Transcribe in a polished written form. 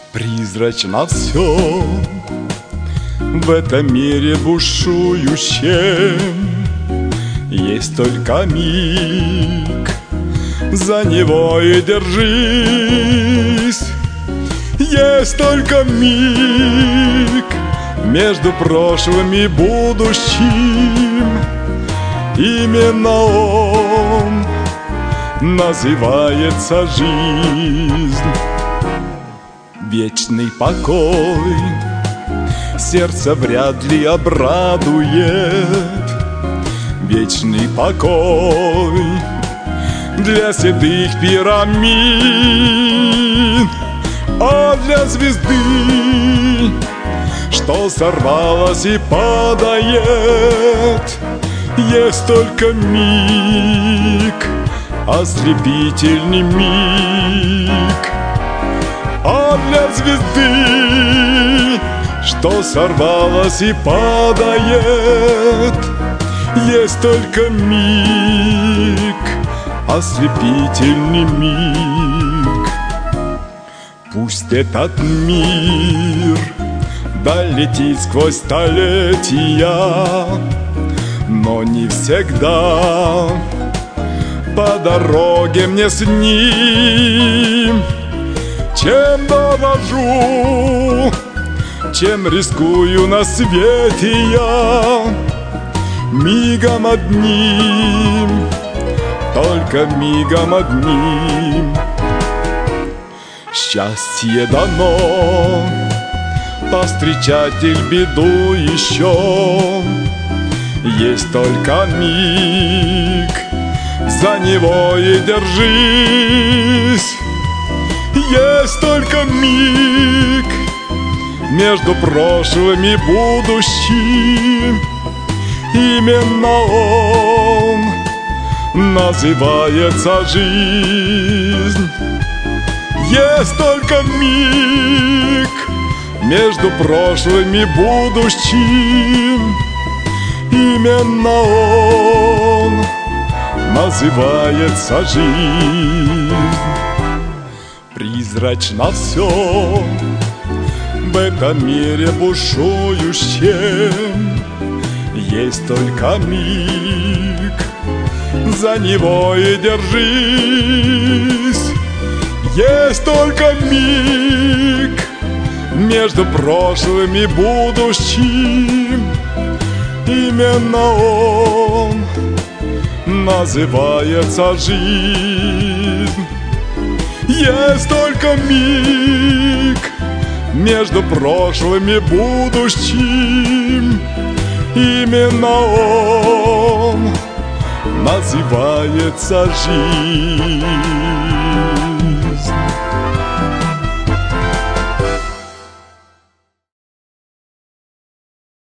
Призрачно все в этом мире бушующем. Есть только миг, за него и держись. Есть только миг между прошлым и будущим. Именно он называется жизнь. Вечный покой сердце вряд ли обрадует. Вечный покой для седых пирамид, а для звезды, что сорвалась и падает, есть только миг, ослепительный миг. А для звезды, что сорвалась и падает, есть только миг, ослепительный миг. Пусть этот мир долетит сквозь столетия, но не всегда по дороге мне с ним. Чем дорожу, чем рискую на свете я, мигом одним, только мигом одним. Счастье дано повстречать и беду еще. Есть только миг, за него и держись. Есть только миг между прошлым и будущим. Именно он называется жизнь. Есть только миг между прошлым и будущим. Именно он называется жизнь. Призрачно все в этом мире бушующем. Есть только миг, за него и держись. Есть только миг между прошлым и будущим. Именно он называется жизнь. Есть только миг между прошлым и будущим. Именно он называется жизнь.